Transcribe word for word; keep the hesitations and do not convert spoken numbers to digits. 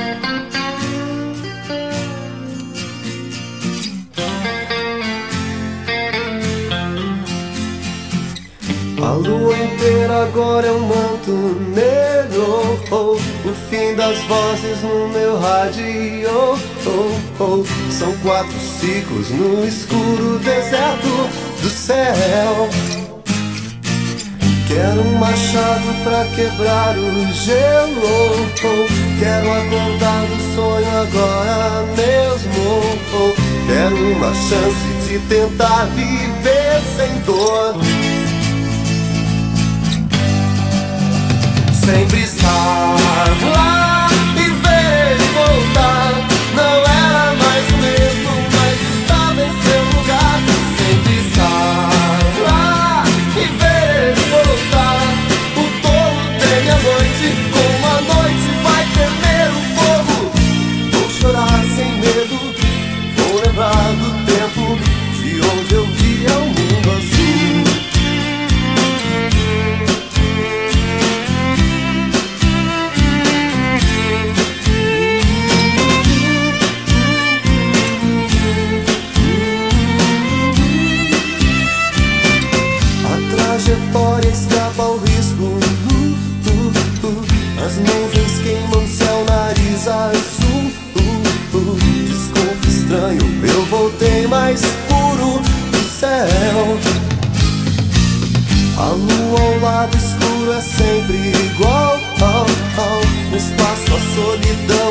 A lua inteira agora é um manto negro, oh, o fim das vozes no meu rádio, oh, oh. São quatro ciclos no escuro deserto do céu. Quero um machado pra quebrar o gelo, oh. Quero acordar do sonho agora mesmo, oh. Quero uma chance de tentar viver sem dor, sem precisar lá e ver ele voltar. Não era mais o mesmo, mas estava em seu lugar. Sem precisar lá e ver ele voltar. O tolo tem a noite, como a noite vai tremer o fogo. Vou chorar sem medo, vou lembrar do tempo de onde eu via o mundo azul. Trajetória escapa ao risco, uh, uh, uh. As nuvens queimam céu, nariz azul, uh, uh. Desculpe estranho, eu voltei mais puro do céu. A lua ao lado escuro é sempre igual, oh, oh. No espaço a solidão